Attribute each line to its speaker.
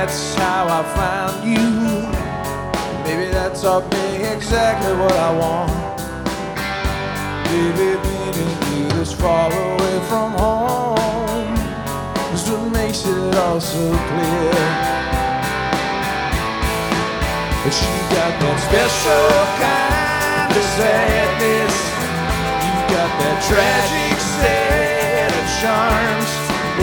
Speaker 1: that's how I found you. Maybe that taught me exactly what I want. Baby, meeting you this far away from home is what makes it all so clear. But she got that special kind of sadness. You got that tragic set of charms.